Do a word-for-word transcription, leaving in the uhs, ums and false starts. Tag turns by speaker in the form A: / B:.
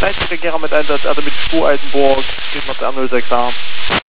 A: Leitungsregierer mit Einsatz, also mit Spur Altenburg, vier null sechs A.